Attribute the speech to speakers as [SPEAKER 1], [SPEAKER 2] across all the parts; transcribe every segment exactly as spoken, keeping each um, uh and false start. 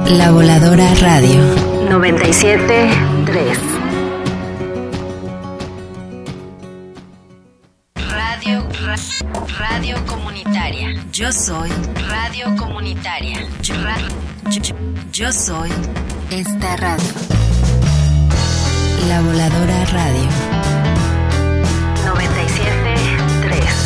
[SPEAKER 1] La Voladora Radio noventa y siete punto tres. Radio, ra, radio comunitaria. Yo soy radio comunitaria. Yo, ra, yo, yo, yo soy esta radio. La Voladora Radio noventa y siete punto tres.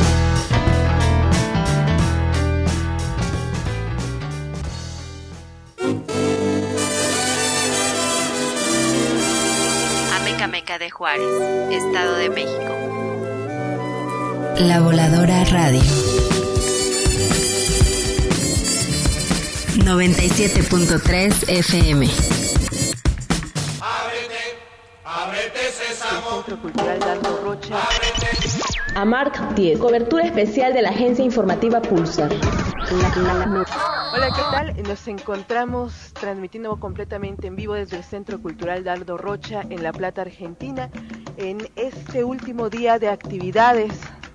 [SPEAKER 1] Amecameca de Juárez, Estado de México. La Voladora Radio noventa y siete punto tres F M.
[SPEAKER 2] Centro Cultural Dardo Rocha. AMARC diez, cobertura especial de la agencia informativa Pulsar. La, la, la, no. Hola, ¿qué tal? Nos encontramos transmitiendo completamente en vivo desde el Centro Cultural Dardo Rocha en La Plata, Argentina, en este último día de actividades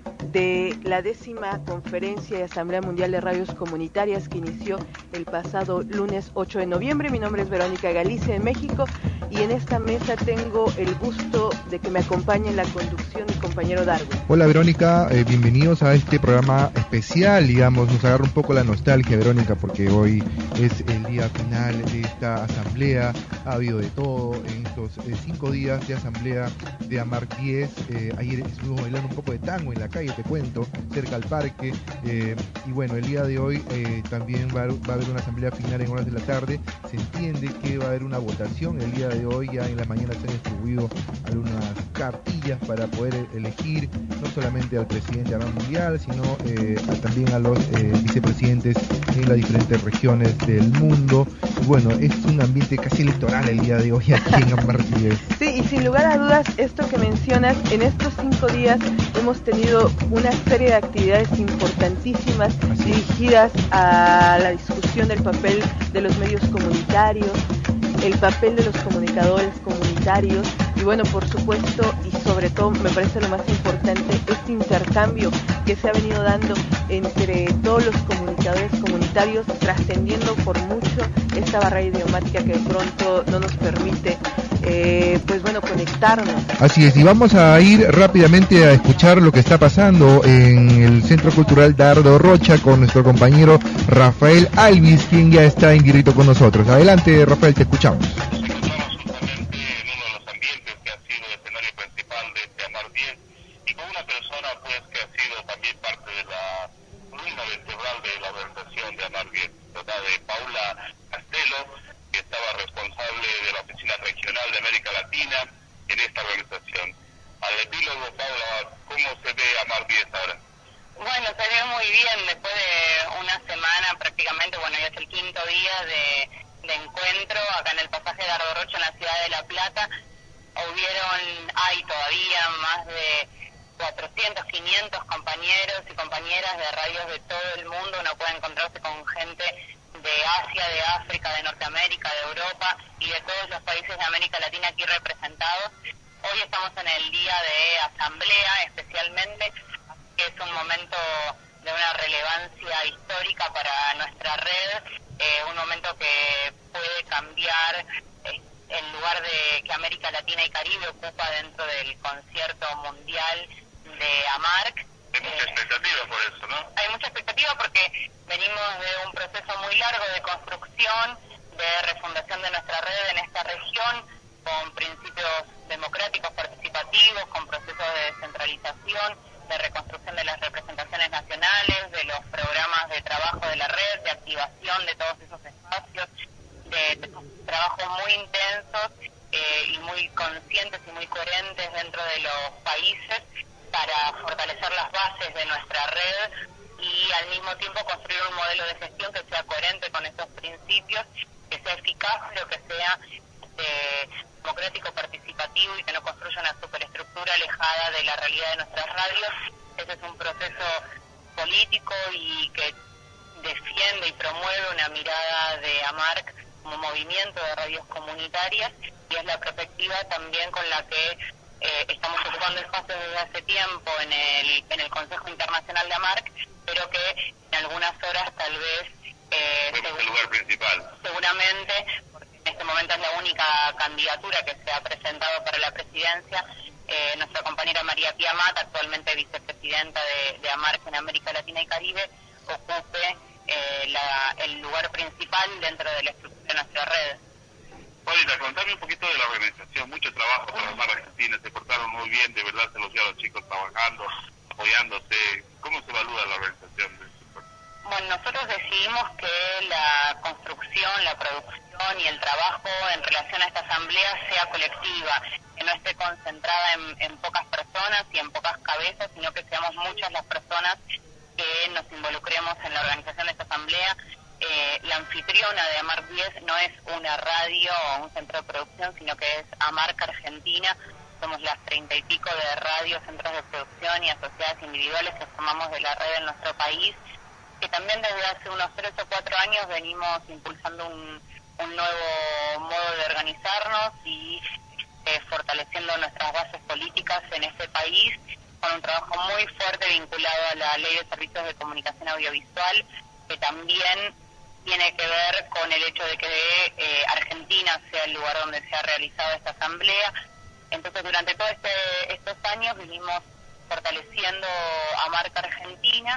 [SPEAKER 2] de la décima Conferencia y Asamblea Mundial de Radios Comunitarias que inició el pasado lunes ocho de noviembre. Mi nombre es Verónica Galicia, de México, y en esta mesa tengo el gusto de que me acompañe en la conducción mi compañero Dardo.
[SPEAKER 3] Hola Verónica, eh, bienvenidos a este programa especial, digamos, nos agarra un poco la nostalgia, Verónica, porque hoy es el día final de esta asamblea. Ha habido de todo en estos eh, cinco días de asamblea de AMARC diez. Eh, ayer estuvimos bailando un poco de tango en la calle, te cuento, cerca al parque, eh, y bueno, el día de hoy eh, también va a, va a haber una asamblea final en horas de la tarde. Se entiende que va a haber una votación el día de hoy, ya en la mañana se han distribuido algunas cartillas para poder elegir no solamente al presidente de AMARC Mundial, sino eh, a, también a los eh, vicepresidentes en las diferentes regiones del mundo. Y bueno, es un ambiente casi electoral el día de hoy aquí en AMARC diez.
[SPEAKER 2] Sí, y sin lugar a dudas, esto que mencionas, en estos cinco días hemos tenido una serie de actividades importantísimas dirigidas a la discusión del papel de los medios comunitarios, el papel de los comunicadores comunitarios y bueno, por supuesto y sobre todo me parece lo más importante, este intercambio que se ha venido dando entre todos los comunicadores comunitarios, trascendiendo por mucho esta barrera idiomática que de pronto no nos permite Eh, pues bueno, conectarnos.
[SPEAKER 3] Así es, y vamos a ir rápidamente a escuchar lo que está pasando en el Centro Cultural Dardo Rocha con nuestro compañero Rafael Alvis, quien ya está en directo con nosotros. Adelante, Rafael, te escuchamos.
[SPEAKER 4] pero que en algunas horas tal vez eh, seguramente justamente porque en este momento es la única candidatura que se ha presentado para la presidencia. Eh, nuestra compañera María Pía Mata, actualmente vicepresidenta de, de AMARC en América Latina y Caribe, ocupe eh, la, el lugar principal dentro de la estructura de nuestra red.
[SPEAKER 5] Paulita, contame un poquito de la organización, mucho trabajo para AMARC Argentina, se portaron muy bien, de verdad se los dio a los chicos trabajando, apoyándose. ¿Cómo se evalúa la organización de este pueblo?
[SPEAKER 4] Bueno, nosotros decidimos que la construcción, la producción y el trabajo en relación a esta asamblea sea colectiva, que no esté concentrada en, en pocas personas y en pocas cabezas, sino que seamos muchas las personas que nos involucremos en la organización de esta asamblea. Eh, la anfitriona de AMARC diez no es una radio o un centro de producción, sino que es AMARC Argentina. Somos las treinta y pico de radios, centros de producción y asociadas individuales que formamos de la red en nuestro país, que también desde hace unos tres o cuatro años venimos impulsando un, un nuevo modo de organizarnos y eh, fortaleciendo nuestras bases políticas en este país, con un trabajo muy fuerte vinculado a la Ley de Servicios de Comunicación Audiovisual, que también tiene que ver con el hecho de que eh, Argentina sea el lugar donde se ha realizado esta asamblea. Entonces, durante todos este, estos años vinimos fortaleciendo a AMARC Argentina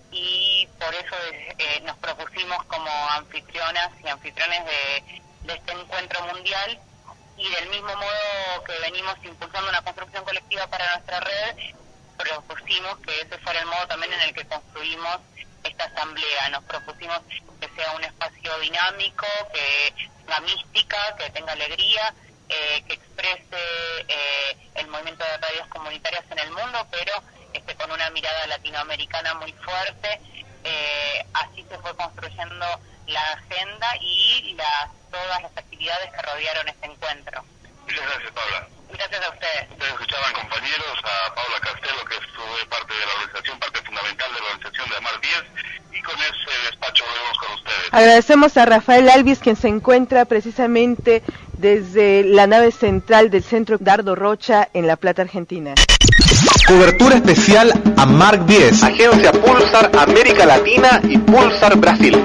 [SPEAKER 4] y por eso eh, nos propusimos como anfitrionas y anfitriones de, de este encuentro mundial, y del mismo modo que venimos impulsando una construcción colectiva para nuestra red, propusimos que ese fuera el modo también en el que construimos esta asamblea. Nos propusimos que sea un espacio dinámico, que tenga mística, que tenga alegría, eh, que exprese eh, el movimiento de radios comunitarias en el mundo, pero este, con una mirada latinoamericana muy fuerte. Eh, así se fue construyendo la agenda y las, todas las actividades que rodearon este encuentro.
[SPEAKER 5] Muchas gracias, Paula.
[SPEAKER 4] Gracias a ustedes.
[SPEAKER 5] Ustedes escuchaban, compañeros, a Paula Castelo, que fue parte de la organización, parte fundamental de la organización de AMARC diez, y con ese despacho volvemos con ustedes.
[SPEAKER 2] Agradecemos a Rafael Alvis, quien se encuentra precisamente desde la nave central del Centro Dardo Rocha en La Plata, Argentina.
[SPEAKER 6] Cobertura especial AMARC diez, Agencia Pulsar América Latina y Pulsar Brasil.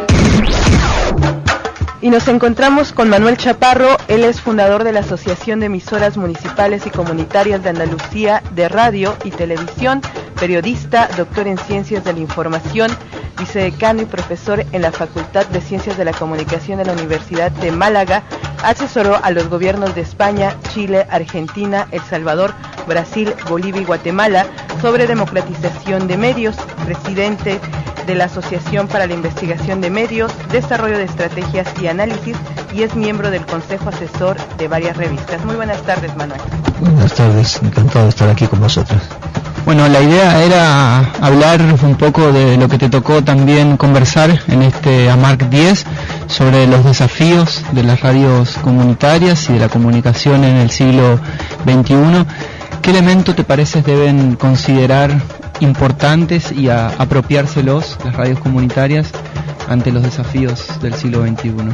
[SPEAKER 2] Y nos encontramos con Manuel Chaparro. Él es fundador de la Asociación de Emisoras Municipales y Comunitarias de Andalucía de Radio y Televisión, periodista, doctor en Ciencias de la Información, vicedecano y profesor en la Facultad de Ciencias de la Comunicación de la Universidad de Málaga. Asesoró a los gobiernos de España, Chile, Argentina, El Salvador, Brasil, Bolivia y Guatemala sobre democratización de medios, presidente de la Asociación para la Investigación de Medios, Desarrollo de Estrategias y Análisis, y es miembro del Consejo Asesor de varias revistas. Muy buenas tardes, Manuel.
[SPEAKER 7] Buenas tardes, encantado de estar aquí con vosotros. Bueno, la idea era hablar un poco de lo que te tocó también conversar en este AMARC diez, sobre los desafíos de las radios comunitarias y de la comunicación en el siglo veintiuno. ¿Qué elementos te parece deben considerar importantes y a apropiárselos las radios comunitarias ante los desafíos del siglo veintiuno?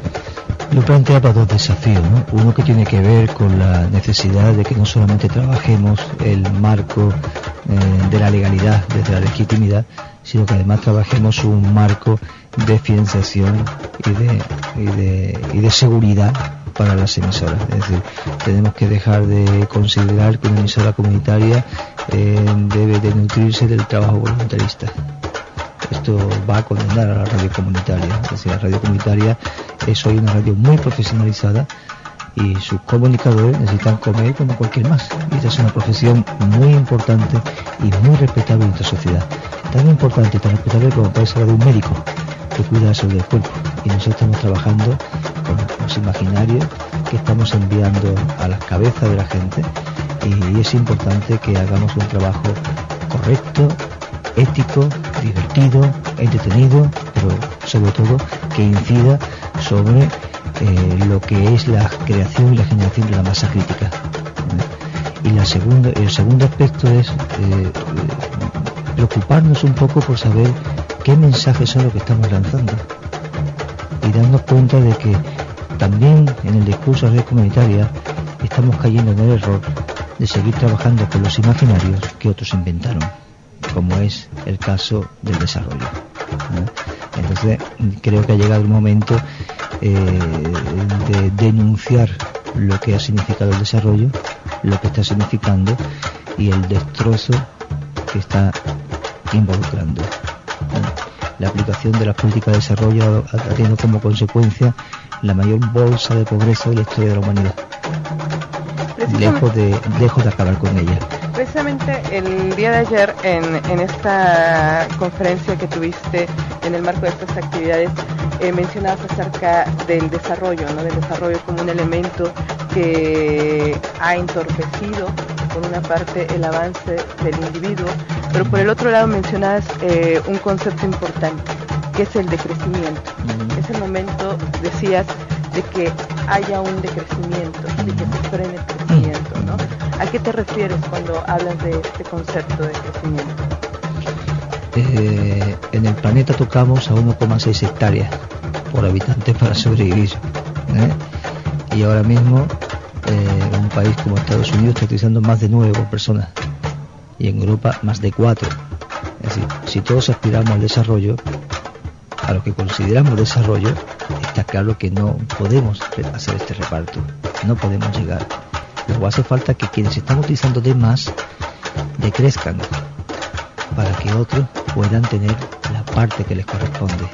[SPEAKER 7] Lo planteaba dos desafíos, ¿no? Uno que tiene que ver con la necesidad de que no solamente trabajemos el marco eh, de la legalidad desde la legitimidad, sino que además trabajemos un marco de financiación y de, y de, y de seguridad para las emisoras. Es decir, tenemos que dejar de considerar que una emisora comunitaria eh, debe de nutrirse del trabajo voluntarista. Esto va a condenar a la radio comunitaria. Es decir, la radio comunitaria es hoy una radio muy profesionalizada y sus comunicadores necesitan comer como cualquier más. Y esta es una profesión muy importante y muy respetable en nuestra sociedad. Tan importante y tan respetable como puede ser la de un médico que cuida la salud del cuerpo. Y nosotros estamos trabajando con los imaginarios que estamos enviando a las cabezas de la gente, y es importante que hagamos un trabajo correcto, ético, divertido, entretenido, pero sobre todo que incida sobre eh, lo que es la creación y la generación de la masa crítica. ¿eh? Y la segunda, el segundo aspecto es eh, preocuparnos un poco por saber qué mensajes son los que estamos lanzando y darnos cuenta de que también en el discurso de red comunitaria estamos cayendo en el error de seguir trabajando con los imaginarios que otros inventaron, como es el caso del desarrollo. ¿eh? Entonces creo que ha llegado el momento
[SPEAKER 8] eh, de denunciar lo que ha significado el desarrollo, lo que está significando y el destrozo que está involucrando. La aplicación de las políticas de desarrollo ha tenido como consecuencia la mayor bolsa de pobreza de la historia de la humanidad, lejos de, lejos de acabar con ella.
[SPEAKER 2] Precisamente el día de ayer, en, en esta conferencia que tuviste en el marco de estas actividades, eh, mencionabas acerca del desarrollo, ¿no? Del desarrollo como un elemento que ha entorpecido, por una parte, el avance del individuo, pero por el otro lado mencionabas eh, un concepto importante, que es el decrecimiento. Mm. Es el momento, decías, de que haya un decrecimiento, de que se frene el crecimiento, ¿no? ¿A qué te refieres cuando hablas de este concepto de crecimiento?
[SPEAKER 8] Eh, en el planeta tocamos a uno coma seis hectáreas por habitante para sobrevivir, ¿eh? Y ahora mismo eh, un país como Estados Unidos está utilizando más de nueve por persona, y en Europa más de cuatro. Es decir, si todos aspiramos al desarrollo, a lo que consideramos desarrollo, está claro que no podemos hacer este reparto, no podemos llegar. Luego hace falta que quienes están utilizando de más decrezcan para que otros puedan tener la parte que les corresponde.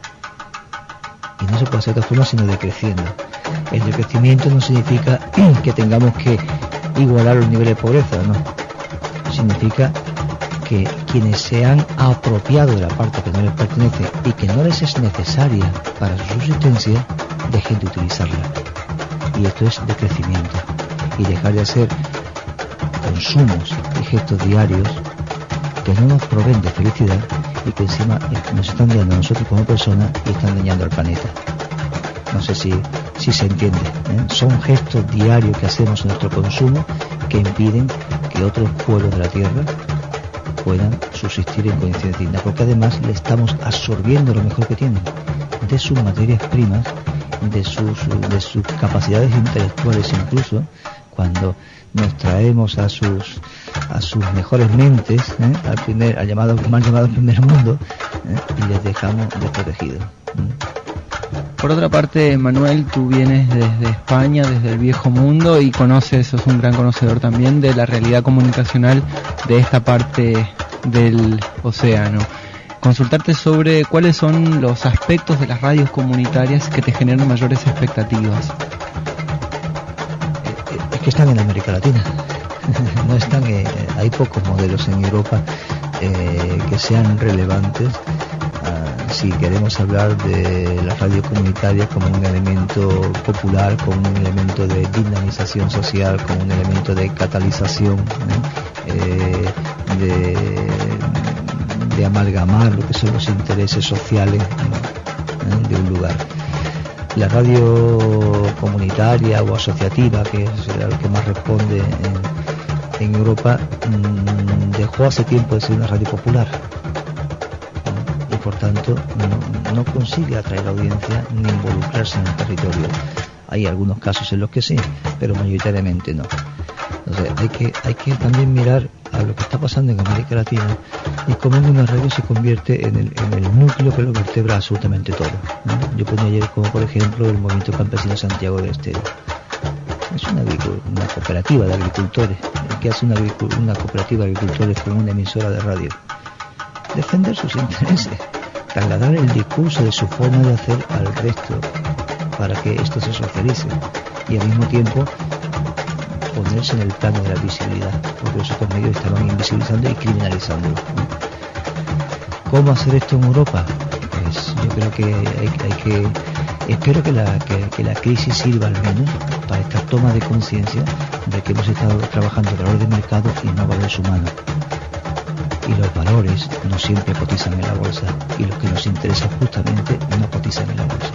[SPEAKER 8] Y no se puede hacer de otra forma sino decreciendo. El decrecimiento no significa que tengamos que igualar los niveles de pobreza, no. Significa que quienes se han apropiado de la parte que no les pertenece y que no les es necesaria para su subsistencia, dejen de utilizarla. Y esto es decrecimiento. Y dejar de hacer consumos y gestos diarios que no nos proveen de felicidad y que encima nos están dañando a nosotros como personas y están dañando al planeta. No sé si, si se entiende, ¿eh? Son gestos diarios que hacemos en nuestro consumo que impiden que otros pueblos de la Tierra puedan subsistir en condiciones dignas, porque además le estamos absorbiendo lo mejor que tienen, de sus materias primas, de sus, de sus capacidades intelectuales, incluso cuando nos traemos a sus a sus mejores mentes, ¿eh? al primer al llamado mal llamado primer mundo, ¿eh? y les dejamos desprotegidos. ¿eh?
[SPEAKER 7] Por otra parte, Manuel, tú vienes desde España, desde el viejo mundo, y conoces, sos un gran conocedor también de la realidad comunicacional de esta parte del océano. Consultarte sobre cuáles son los aspectos de las radios comunitarias que te generan mayores expectativas.
[SPEAKER 8] Es que están en América Latina. No están, eh, hay pocos modelos en Europa eh, que sean relevantes. Uh, si queremos hablar de la radio comunitaria como un elemento popular, como un elemento de dinamización social, como un elemento de catalización, ¿eh? Eh, de, de amalgamar lo que son los intereses sociales, ¿eh? de un lugar. La radio comunitaria o asociativa, que es lo que más responde en, en Europa, mmm, dejó hace tiempo de ser una radio popular, ¿no? Y por tanto no, no consigue atraer audiencia ni involucrarse en el territorio. Hay algunos casos en los que sí, pero mayoritariamente no. Entonces hay que, hay que también mirar a lo que está pasando en América Latina y cómo una radio se convierte en el, en el núcleo que lo vertebra absolutamente todo, ¿no? Yo ponía ayer como por ejemplo el Movimiento Campesino Santiago del Estero. Es una, una cooperativa de agricultores. ¿Qué hace una, una cooperativa de agricultores con una emisora de radio? Defender sus intereses, trasladar el discurso de su forma de hacer al resto para que esto se socialice y al mismo tiempo ponerse en el plano de la visibilidad, porque los otros medios estaban invisibilizando y criminalizando. ¿Cómo hacer esto en Europa? Pues yo creo que hay, hay que espero que la, que, que la crisis sirva al menos para esta toma de conciencia de que hemos estado trabajando valor de mercado y no valores humanos, y los valores no siempre cotizan en la bolsa, y los que nos interesan justamente no cotizan en la bolsa.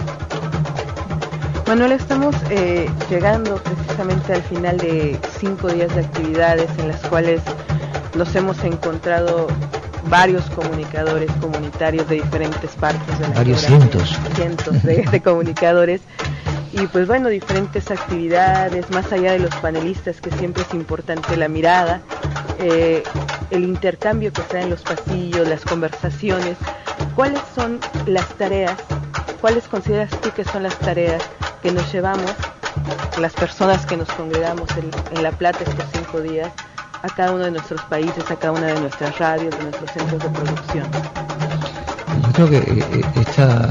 [SPEAKER 2] Manuel, estamos eh, llegando precisamente al final de cinco días de actividades en las cuales nos hemos encontrado varios comunicadores comunitarios de diferentes partes de la
[SPEAKER 8] varios cientos
[SPEAKER 2] cientos de, de comunicadores, y pues bueno, diferentes actividades, más allá de los panelistas, que siempre es importante la mirada, eh, el intercambio que se da en los pasillos, las conversaciones. ¿Cuáles son las tareas ¿cuáles consideras tú que son las tareas que nos llevamos, las personas que nos congregamos en, en La Plata estos cinco días, a cada uno de nuestros países, a cada una de nuestras radios, de nuestros centros de producción?
[SPEAKER 8] Yo creo que eh, esta,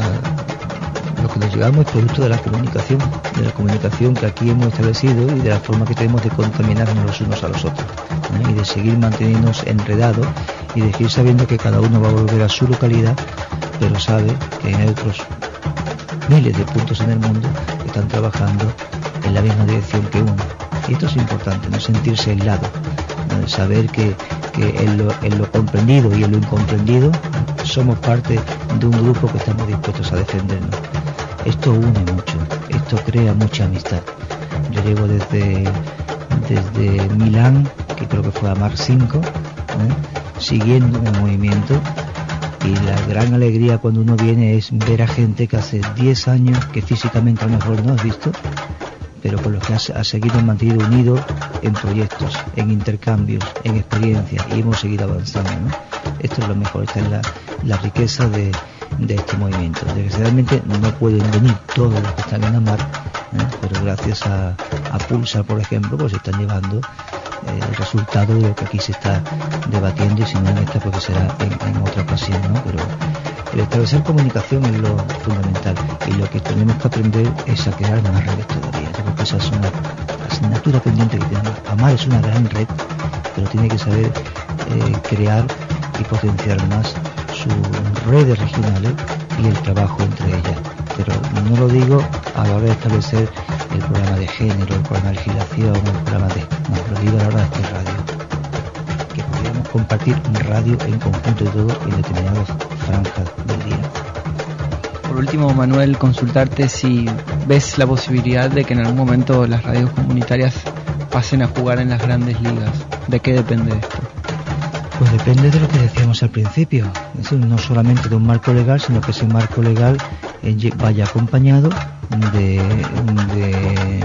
[SPEAKER 8] lo que nos llevamos es producto de la comunicación, de la comunicación que aquí hemos establecido y de la forma que tenemos de contaminarnos los unos a los otros, ¿no? Y de seguir manteniéndonos enredados y de seguir sabiendo que cada uno va a volver a su localidad, pero sabe que hay otros miles de puntos en el mundo que están trabajando en la misma dirección que uno. Y esto es importante, no sentirse aislado, ¿no? Saber que, que en, lo, en lo comprendido y en lo incomprendido somos parte de un grupo que estamos dispuestos a defendernos. Esto une mucho, esto crea mucha amistad. Yo llevo desde, desde Milán, que creo que fue a Mar cinco, ¿eh? siguiendo el movimiento, y la gran alegría cuando uno viene es ver a gente que hace diez años que físicamente a lo mejor no has visto, pero con los que ha, ha seguido mantenido unidos en proyectos, en intercambios, en experiencias, y hemos seguido avanzando, ¿no? Esto es lo mejor, esta es la, la riqueza de, de este movimiento. Desgraciadamente no pueden venir todos los que están en Amar, ¿eh? pero gracias a, a Pulsar, por ejemplo, pues se están llevando eh, el resultado de lo que aquí se está debatiendo, y si no en esta, porque será en, en otra ocasión, ¿no? Pero el establecer comunicación es lo fundamental, y lo que tenemos que aprender es a crear más redes todavía. Yo creo que esa es una asignatura pendiente que tenemos. Amar es una gran red, pero tiene que saber eh, crear y potenciar más sus redes regionales y el trabajo entre ellas. Pero no lo digo a la hora de establecer el programa de género, el programa de legislación, el programa de... No, lo digo a la hora de hacer radio. Que podríamos compartir radio en conjunto y todo en determinadas franjas del día.
[SPEAKER 7] Por último, Manuel, consultarte si ves la posibilidad de que en algún momento las radios comunitarias pasen a jugar en las grandes ligas. ¿De qué depende esto?
[SPEAKER 8] Pues depende de lo que decíamos al principio, es decir, no solamente de un marco legal, sino que ese marco legal vaya acompañado de, de,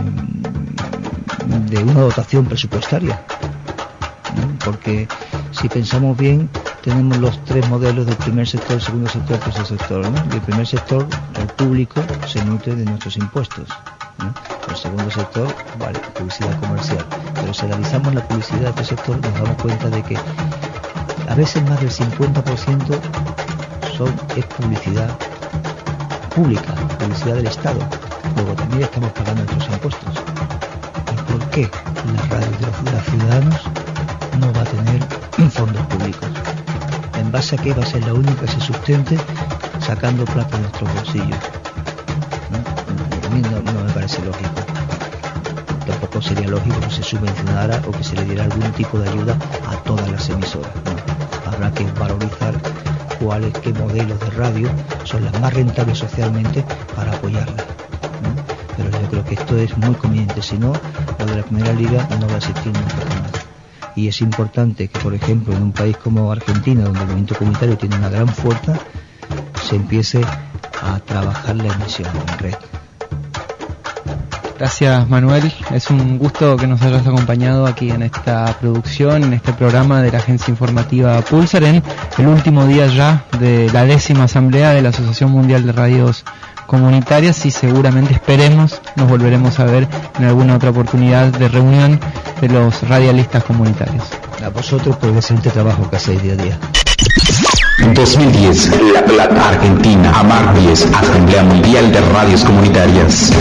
[SPEAKER 8] de una dotación presupuestaria, ¿no? Porque si pensamos bien, tenemos los tres modelos del primer sector, el segundo sector, el tercer sector, ¿no? Y el primer sector, el público, se nutre de nuestros impuestos, ¿no? El segundo sector, vale, publicidad comercial, pero si analizamos la publicidad de este sector nos damos cuenta de que a veces más del cincuenta por ciento son, es publicidad pública, publicidad del Estado. Luego también estamos pagando nuestros impuestos. ¿Y por qué la radio de los, de los ciudadanos no va a tener fondos públicos? ¿En base a qué va a ser la única que se sustente sacando plata de nuestros bolsillos? ¿No? A mí no, no me parece lógico. Tampoco sería lógico que se subvencionara o que se le diera algún tipo de ayuda a todas las emisoras, ¿no? Habrá que valorizar cuáles, qué modelos de radio son las más rentables socialmente para apoyarlas, ¿no? Pero yo creo que esto es muy conveniente, si no, lo de la primera liga no va a existir nunca más. Y es importante que, por ejemplo, en un país como Argentina, donde el movimiento comunitario tiene una gran fuerza, se empiece a trabajar la emisión en red.
[SPEAKER 7] Gracias, Manuel, es un gusto que nos hayas acompañado aquí en esta producción, en este programa de la agencia informativa Pulsar, en el último día ya de la décima asamblea de la Asociación Mundial de Radios Comunitarias, y seguramente, esperemos, nos volveremos a ver en alguna otra oportunidad de reunión de los radialistas comunitarios.
[SPEAKER 8] A vosotros por el excelente trabajo que hacéis día a día.
[SPEAKER 6] dos mil diez, La Plata, Argentina, AMAR diez, Asamblea Mundial de Radios Comunitarias.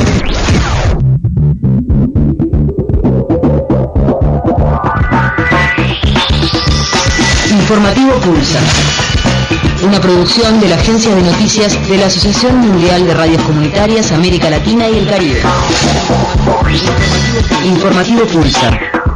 [SPEAKER 1] Informativo Pulsar, una producción de la agencia de noticias de la Asociación Mundial de Radios Comunitarias América Latina y el Caribe. Informativo Pulsar.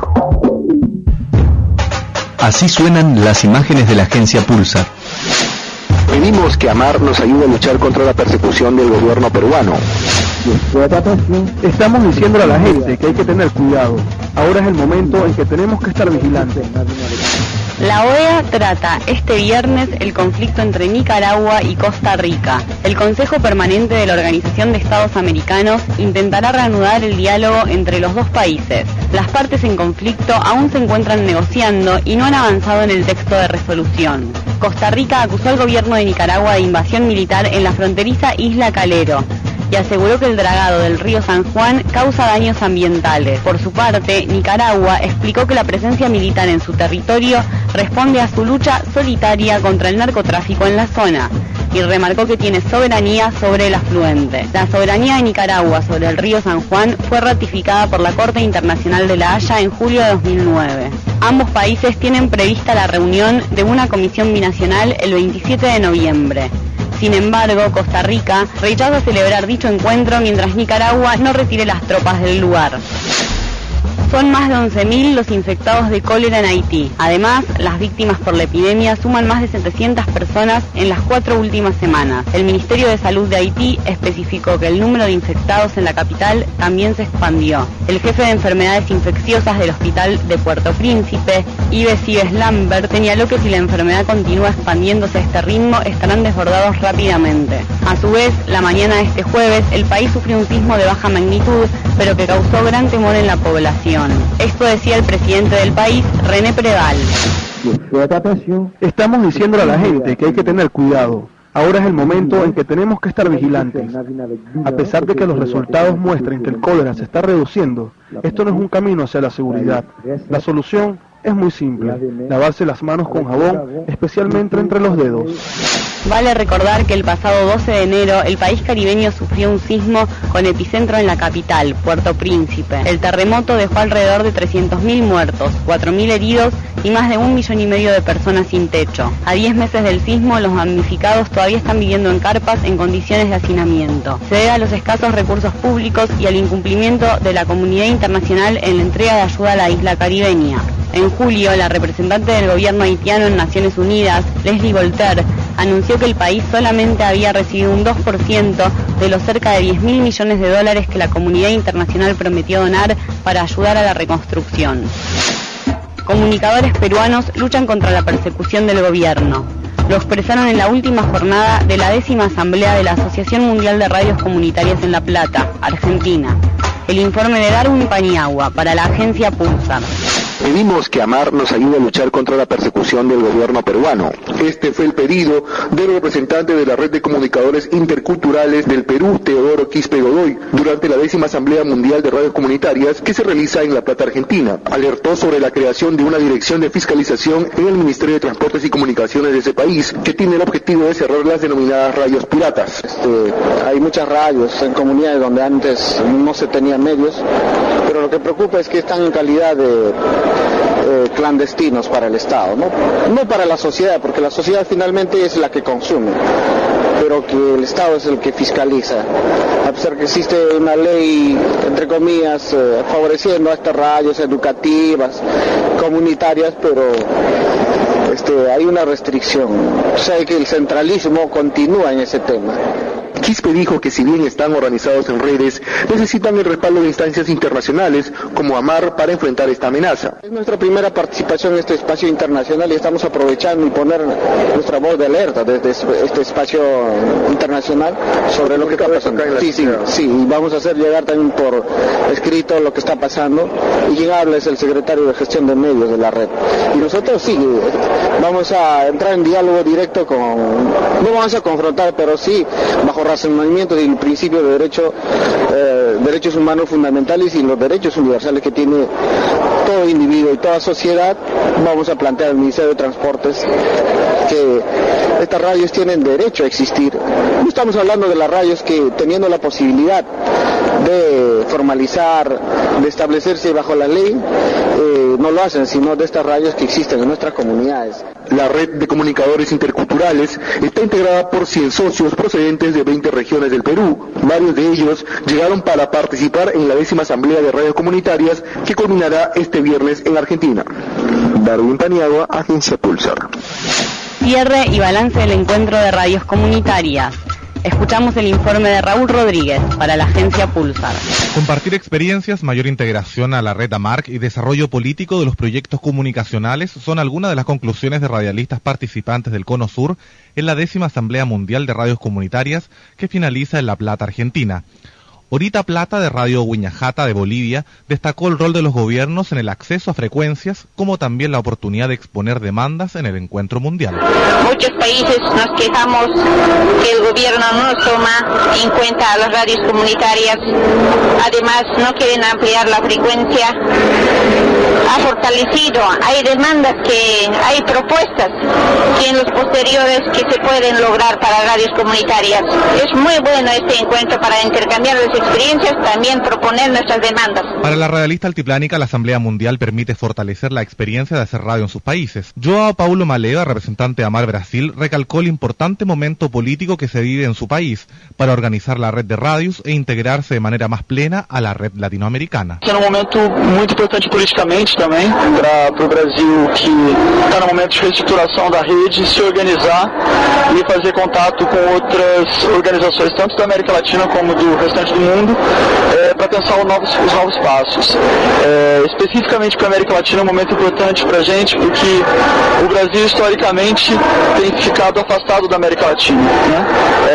[SPEAKER 6] Así suenan las imágenes de la agencia Pulsar. Pedimos que AMAR nos ayude a luchar contra la persecución del gobierno peruano.
[SPEAKER 9] Estamos diciéndole a la gente que hay que tener cuidado. Ahora es el momento en que tenemos que estar vigilantes.
[SPEAKER 10] La O E A trata este viernes el conflicto entre Nicaragua y Costa Rica. El Consejo Permanente de la Organización de Estados Americanos intentará reanudar el diálogo entre los dos países. Las partes en conflicto aún se encuentran negociando y no han avanzado en el texto de resolución. Costa Rica acusó al gobierno de Nicaragua de invasión militar en la fronteriza Isla Calero y aseguró que el dragado del río San Juan causa daños ambientales. Por su parte, Nicaragua explicó que la presencia militar en su territorio responde a su lucha solitaria contra el narcotráfico en la zona y remarcó que tiene soberanía sobre el afluente. La soberanía de Nicaragua sobre el río San Juan fue ratificada por la Corte Internacional de La Haya en julio de dos mil nueve. Ambos países tienen prevista la reunión de una comisión binacional el veintisiete de noviembre. Sin embargo, Costa Rica rechaza celebrar dicho encuentro mientras Nicaragua no retire las tropas del lugar. Son más de once mil los infectados de cólera en Haití. Además, las víctimas por la epidemia suman más de setecientas personas en las cuatro últimas semanas. El Ministerio de Salud de Haití especificó que el número de infectados en la capital también se expandió. El jefe de enfermedades infecciosas del Hospital de Puerto Príncipe, Yves Yves Lambert, señaló que si la enfermedad continúa expandiéndose a este ritmo, estarán desbordados rápidamente. A su vez, la mañana de este jueves, el país sufrió un sismo de baja magnitud, pero que causó gran temor en la población. Esto decía el presidente del país, René Preval.
[SPEAKER 9] Estamos diciéndole a la gente que hay que tener cuidado. Ahora es el momento en que tenemos que estar vigilantes. A pesar de que los resultados muestren que el cólera se está reduciendo, esto no es un camino hacia la seguridad. La solución es muy simple: lavarse las manos con jabón, especialmente entre los dedos.
[SPEAKER 10] Vale recordar que el pasado doce de enero el país caribeño sufrió un sismo con epicentro en la capital, Puerto Príncipe. El terremoto dejó alrededor de trescientos mil muertos, cuatro mil heridos y más de un millón y medio de personas sin techo. A diez meses del sismo, los damnificados todavía están viviendo en carpas en condiciones de hacinamiento. Se debe a los escasos recursos públicos y al incumplimiento de la comunidad internacional en la entrega de ayuda a la isla caribeña. En julio, la representante del gobierno haitiano en Naciones Unidas, Leslie Voltaire, anunció que el país solamente había recibido un dos por ciento de los cerca de diez mil millones de dólares que la comunidad internacional prometió donar para ayudar a la reconstrucción. Comunicadores peruanos luchan contra la persecución del gobierno. Lo expresaron en la última jornada de la décima asamblea de la Asociación Mundial de Radios Comunitarias en La Plata, Argentina. El informe de Darwin Paniagua para la agencia Pulsar.
[SPEAKER 6] Pedimos que AMAR nos ayude a luchar contra la persecución del gobierno peruano. Este fue el pedido del representante de la Red de Comunicadores Interculturales del Perú, Teodoro Quispe Godoy, durante la décima Asamblea Mundial de Radios Comunitarias que se realiza en La Plata, Argentina. Alertó sobre la creación de una dirección de fiscalización en el Ministerio de Transportes y Comunicaciones de ese país, que tiene el objetivo de cerrar las denominadas radios piratas.
[SPEAKER 11] Este, hay muchas radios en comunidades donde antes no se tenían medios, pero lo que preocupa es que están en calidad de Eh, clandestinos para el Estado, ¿no? No para la sociedad, porque la sociedad finalmente es la que consume, pero que el Estado es el que fiscaliza. A pesar que existe una ley, entre comillas, eh, favoreciendo a estas radios educativas, comunitarias, pero este, hay una restricción. O sea que el centralismo continúa en ese tema.
[SPEAKER 6] Quispe dijo que si bien están organizados en redes, necesitan el respaldo de instancias internacionales como AMAR para enfrentar esta amenaza.
[SPEAKER 11] Es nuestra primera participación en este espacio internacional y estamos aprovechando y poner nuestra voz de alerta desde este espacio internacional sobre lo que está pasando. Sí, sí, sí, y vamos a hacer llegar también por escrito lo que está pasando, y quien habla es el secretario de Gestión de Medios de la red. Y nosotros sí, vamos a entrar en diálogo directo con, no vamos a confrontar, pero sí bajo razonamiento del principio de derecho, eh, derechos humanos fundamentales y los derechos universales que tiene todo individuo y toda sociedad. Vamos a plantear al Ministerio de Transportes que estas radios tienen derecho a existir. No estamos hablando de las radios que, teniendo la posibilidad de formalizar, de establecerse bajo la ley, eh, no lo hacen, sino de estas radios que existen en nuestras comunidades.
[SPEAKER 6] La Red de Comunicadores Interculturales está integrada por cien socios procedentes de veinte regiones del Perú. Varios de ellos llegaron para participar en la décima Asamblea de Radios Comunitarias que culminará este viernes en Argentina. Darwin Paniagua, Agencia Pulsar.
[SPEAKER 10] Cierre y balance del encuentro de radios comunitarias. Escuchamos el informe de Raúl Rodríguez para la agencia Pulsar.
[SPEAKER 12] Compartir experiencias, mayor integración a la red AMARC y desarrollo político de los proyectos comunicacionales son algunas de las conclusiones de radialistas participantes del Cono Sur en la décima Asamblea Mundial de Radios Comunitarias que finaliza en La Plata, Argentina. Orita Plata, de Radio Huiñajata de Bolivia, destacó el rol de los gobiernos en el acceso a frecuencias, como también la oportunidad de exponer demandas en el encuentro mundial.
[SPEAKER 13] Muchos países nos quejamos que el gobierno no toma en cuenta a las radios comunitarias, además no quieren ampliar la frecuencia. Ha fortalecido, hay demandas, que hay propuestas que en los posteriores que se pueden lograr para radios comunitarias. Es muy bueno este encuentro para intercambiar las experiencias, también proponer nuestras demandas.
[SPEAKER 12] Para la radialista altiplánica, la Asamblea Mundial permite fortalecer la experiencia de hacer radio en sus países. Joao Paulo Maleva, representante de AMAR Brasil, recalcó el importante momento político que se vive en su país para organizar la red de radios e integrarse de manera más plena a la red latinoamericana.
[SPEAKER 14] É um momento muito importante politicamente também para o Brasil, que está no momento de reestruturação da rede, se organizar e fazer contato com outras organizações, tanto da América Latina como do restante do mundo, é, para pensar os novos, os novos passos. É, especificamente para a América Latina é um momento importante para a gente, porque o Brasil historicamente tem ficado afastado da América Latina, né?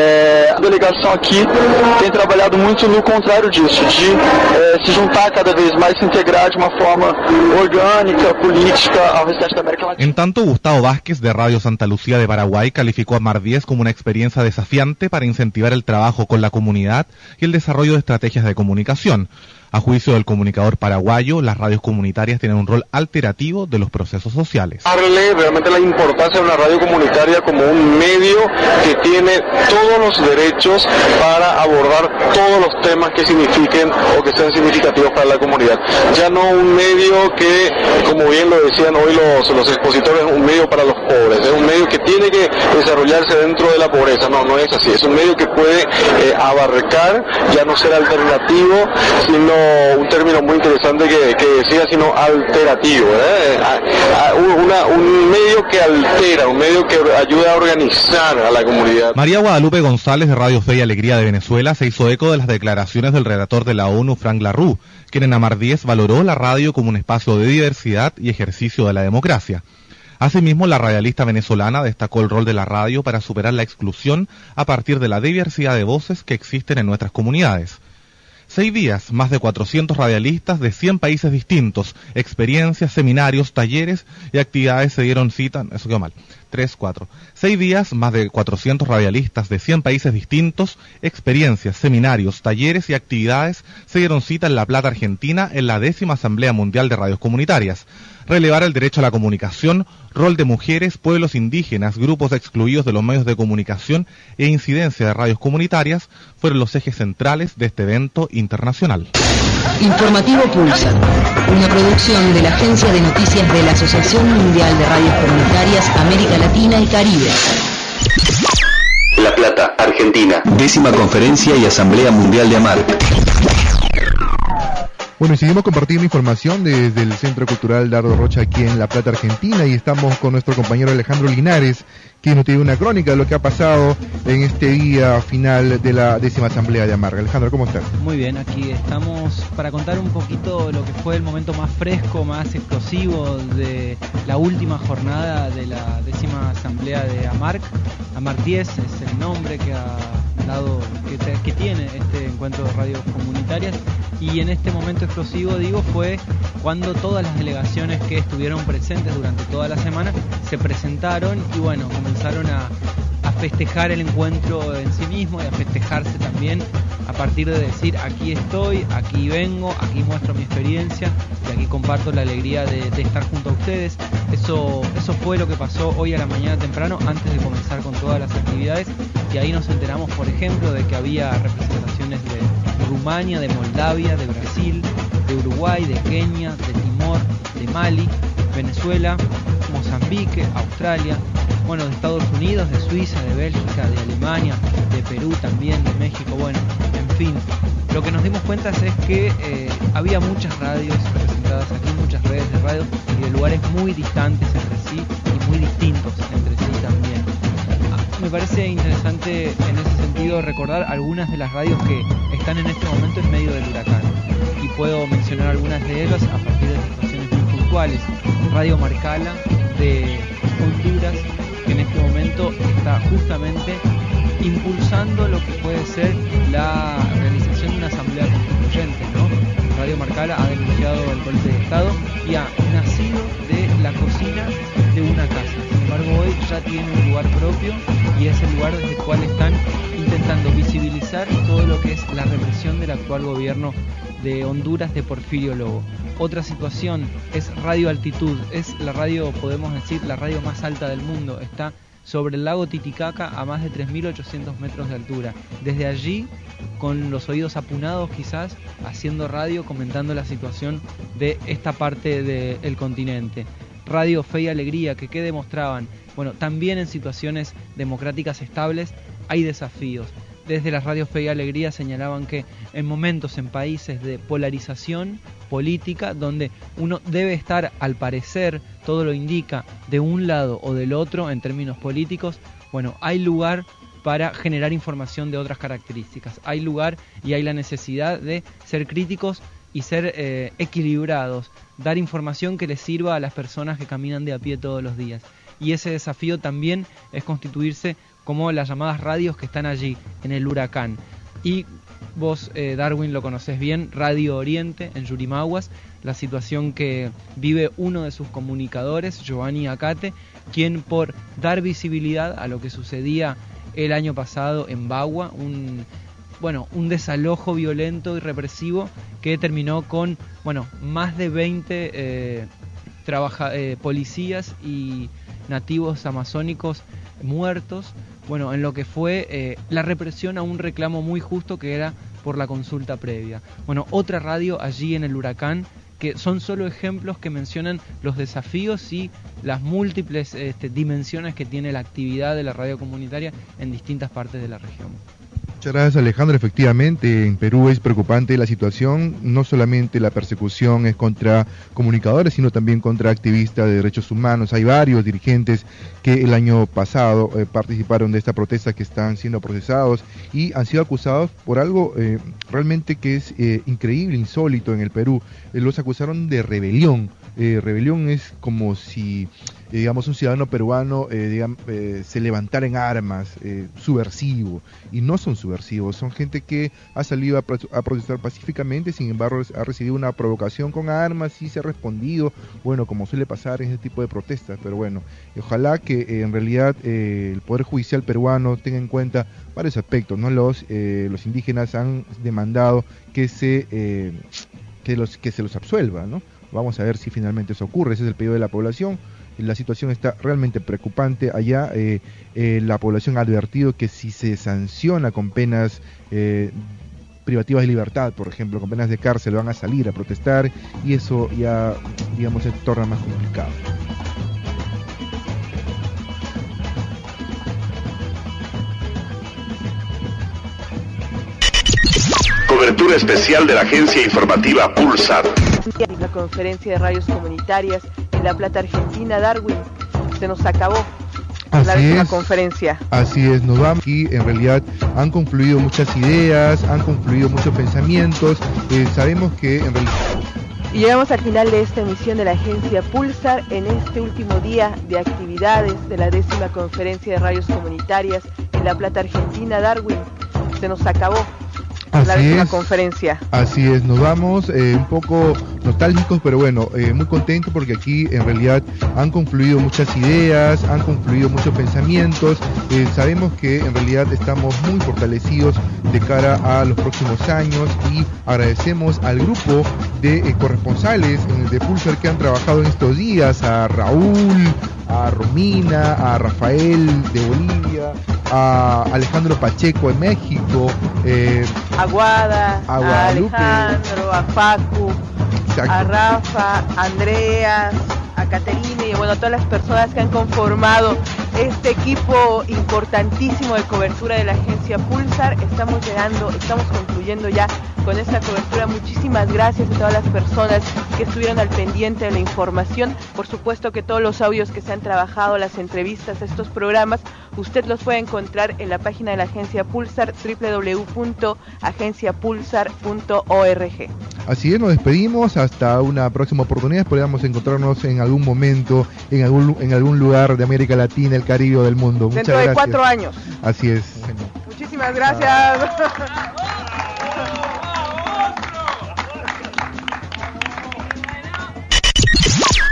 [SPEAKER 14] É, a delegação aqui tem trabalhado muito no contrário disso, de é, se juntar cada vez mais, se integrar de uma forma orgánica, política ao restante da América Latina.
[SPEAKER 12] En tanto, Gustavo Vázquez, de Radio Santa Lucía de Paraguay, calificó a AMAR diez como una experiencia desafiante para incentivar el trabajo con la comunidad y el desarrollo de estrategias de comunicación. A juicio del comunicador paraguayo, las radios comunitarias tienen un rol alterativo de los procesos sociales.
[SPEAKER 15] Darle realmente la importancia de una radio comunitaria como un medio que tiene todos los derechos para abordar todos los temas que signifiquen o que sean significativos para la comunidad. Ya no un medio que, como bien lo decían hoy los, los expositores, es un medio para los pobres, es un medio que tiene que desarrollarse dentro de la pobreza. No, no es así, es un medio que puede eh, abarcar, ya no ser alternativo, sino un término muy interesante que, que decía, sino alterativo, ¿eh? a, a, una, un medio que altera, un medio que ayuda a organizar a la comunidad.
[SPEAKER 12] María Guadalupe González, de Radio Fe y Alegría de Venezuela, se hizo eco de las declaraciones del redactor de la ONU, Frank LaRue, quien en AMAR diez valoró la radio como un espacio de diversidad y ejercicio de la democracia. Asimismo, la radialista venezolana destacó el rol de la radio para superar la exclusión a partir de la diversidad de voces que existen en nuestras comunidades. Seis días, más de cuatrocientos radialistas de cien países distintos, experiencias, seminarios, talleres y actividades se dieron cita, eso quedó mal, tres, cuatro. Seis días, más de cuatrocientos radialistas de cien países distintos, experiencias, seminarios, talleres y actividades se dieron cita en La Plata, Argentina, en la décima Asamblea Mundial de Radios Comunitarias. Relevar el derecho a la comunicación, rol de mujeres, pueblos indígenas, grupos excluidos de los medios de comunicación e incidencia de radios comunitarias fueron los ejes centrales de este evento internacional.
[SPEAKER 1] Informativo Pulsar, una producción de la Agencia de Noticias de la Asociación Mundial de Radios Comunitarias América Latina y Caribe.
[SPEAKER 16] La Plata, Argentina. Décima Conferencia y Asamblea Mundial de AMAR.
[SPEAKER 3] Bueno, y seguimos compartiendo información desde el Centro Cultural Dardo Rocha aquí en La Plata, Argentina, y estamos con nuestro compañero Alejandro Linares, que nos tiene una crónica de lo que ha pasado en este día final de la décima Asamblea de AMAR. Alejandro, ¿cómo estás?
[SPEAKER 17] Muy bien, aquí estamos para contar un poquito lo que fue el momento más fresco, más explosivo de la última jornada de la décima Asamblea de AMAR. AMAR diez es el nombre que ha dado, que, te, que tiene este encuentro de radios comunitarias, y en este momento explosivo, digo, fue cuando todas las delegaciones que estuvieron presentes durante toda la semana se presentaron y bueno, comenzaron a, a festejar el encuentro en sí mismo y a festejarse también a partir de decir: aquí estoy, aquí vengo, aquí muestro mi experiencia y aquí comparto la alegría de, de estar junto a ustedes. Eso, eso fue lo que pasó hoy a la mañana temprano, antes de comenzar con todas las actividades, y ahí nos enteramos, por ejemplo, de que había representaciones de Rumania, de Moldavia, de Brasil, de Uruguay, de Kenia, de Timor, de Mali, Venezuela, Mozambique, Australia, bueno, de Estados Unidos, de Suiza, de Bélgica, de Alemania, de Perú también, de México, bueno, en fin. Lo que nos dimos cuenta es que eh, había muchas radios representadas aquí, muchas redes de radio y de lugares muy distantes entre sí y muy distintos entre sí también. Ah, me parece interesante en ese sentido recordar algunas de las radios que están en este momento en medio del huracán, y puedo mencionar algunas de ellas a partir de situaciones muy puntuales. Radio Marcala de Honduras, que en este momento está justamente impulsando lo que puede ser la realización de una asamblea Estado y ha nacido de la cocina de una casa. Sin embargo, hoy ya tiene un lugar propio y es el lugar desde el cual están intentando visibilizar todo lo que es la represión del actual gobierno de Honduras de Porfirio Lobo. Otra situación es Radio Altitud, es la radio, podemos decir, la radio más alta del mundo. Está sobre el lago Titicaca a más de tres mil ochocientos metros de altura. Desde allí, con los oídos apunados quizás, haciendo radio, comentando la situación de esta parte del continente. Radio Fe y Alegría, que ¿qué demostraban? Bueno, también en situaciones democráticas estables hay desafíos. Desde las radios Fe y Alegría señalaban que en momentos, en países de polarización política, donde uno debe estar, al parecer, todo lo indica, de un lado o del otro en términos políticos, bueno, hay lugar para generar información de otras características. Hay lugar y hay la necesidad de ser críticos y ser eh, equilibrados, dar información que les sirva a las personas que caminan de a pie todos los días. Y ese desafío también es constituirse como las llamadas radios que están allí, en el Huracán. Y vos, eh, Darwin, lo conocés bien, Radio Oriente, en Yurimaguas, la situación que vive uno de sus comunicadores, Giovanni Acate, quien por dar visibilidad a lo que sucedía el año pasado en Bagua, un, bueno, un desalojo violento y represivo que terminó con, bueno, más de veinte eh, trabaja, eh, policías y nativos amazónicos muertos, bueno, en lo que fue eh, la represión a un reclamo muy justo que era por la consulta previa. Bueno, otra radio allí en el Huracán, que son solo ejemplos que mencionan los desafíos y las múltiples este, dimensiones que tiene la actividad de la radio comunitaria en distintas partes de la región.
[SPEAKER 3] Muchas gracias, Alejandro. Efectivamente, en Perú es preocupante la situación. No solamente la persecución es contra comunicadores, sino también contra activistas de derechos humanos. Hay varios dirigentes que el año pasado eh, participaron de esta protesta que están siendo procesados y han sido acusados por algo eh, realmente que es eh, increíble, insólito en el Perú. Eh, los acusaron de rebelión. Eh, rebelión es como si, eh, digamos, un ciudadano peruano eh, digamos, eh, se levantara en armas, eh, subversivo, y no son subversivos, son gente que ha salido a, a protestar pacíficamente, sin embargo ha recibido una provocación con armas y se ha respondido, bueno, como suele pasar en este tipo de protestas, pero bueno, ojalá que eh, en realidad eh, el Poder Judicial peruano tenga en cuenta varios aspectos, ¿no? Los, eh, los indígenas han demandado que se, eh, que los, que se los absuelva, ¿no? Vamos a ver si finalmente eso ocurre. Ese es el pedido de la población. La situación está realmente preocupante. Allá eh, eh, la población ha advertido que si se sanciona con penas eh, privativas de libertad, por ejemplo, con penas de cárcel, van a salir a protestar y eso ya, digamos, se torna más complicado.
[SPEAKER 16] Cobertura especial de la agencia informativa Pulsar.
[SPEAKER 2] La conferencia de radios comunitarias en La Plata, Argentina, Darwin, se nos acabó.
[SPEAKER 3] Así
[SPEAKER 2] la décima
[SPEAKER 3] es,
[SPEAKER 2] conferencia.
[SPEAKER 3] Así es, nos vamos aquí, en realidad han confluido muchas ideas, han confluido muchos pensamientos, eh, sabemos que en realidad...
[SPEAKER 2] Y llegamos al final de esta emisión de la agencia Pulsar en este último día de actividades de la décima conferencia de radios comunitarias en La Plata, Argentina, Darwin, se nos acabó.
[SPEAKER 3] Así
[SPEAKER 2] la décima
[SPEAKER 3] es,
[SPEAKER 2] conferencia.
[SPEAKER 3] Así es, nos vamos eh, un poco nostálgicos, pero bueno, eh, muy contentos porque aquí en realidad han confluido muchas ideas, han confluido muchos pensamientos, eh, sabemos que en realidad estamos muy fortalecidos de cara a los próximos años y agradecemos al grupo de eh, corresponsales de Pulsar que han trabajado en estos días, a Raúl, a Romina, a Rafael de Bolivia, a Alejandro Pacheco en México, eh,
[SPEAKER 2] a Guada,
[SPEAKER 3] a,
[SPEAKER 2] a Alejandro, a Facu, exacto, a Rafa, a Andreas, a Caterina y bueno, a todas las personas que han conformado este equipo importantísimo de cobertura de la agencia Pulsar. Estamos llegando, estamos concluyendo ya con esta cobertura. Muchísimas gracias a todas las personas que estuvieron al pendiente de la información. Por supuesto que todos los audios que se han trabajado, las entrevistas, estos programas, usted los puede encontrar en la página de la agencia Pulsar, doble u doble u doble u punto agencia pulsar punto org.
[SPEAKER 3] Así es, nos despedimos hasta una próxima oportunidad. Esperamos encontrarnos en algún momento, en algún, en algún lugar de América Latina, el Caribe o del mundo. Muchas
[SPEAKER 2] Dentro de
[SPEAKER 3] gracias.
[SPEAKER 2] cuatro años.
[SPEAKER 3] Así es.
[SPEAKER 2] Muchísimas gracias.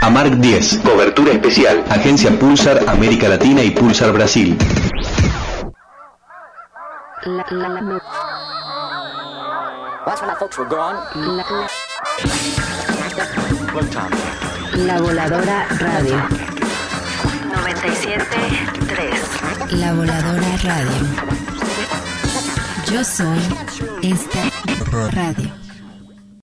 [SPEAKER 16] AMARC diez. Cobertura especial. Agencia Pulsar América Latina y Pulsar Brasil.
[SPEAKER 1] La, la, la, no. La Voladora Radio noventa y siete punto tres. La Voladora Radio. Yo soy esta radio.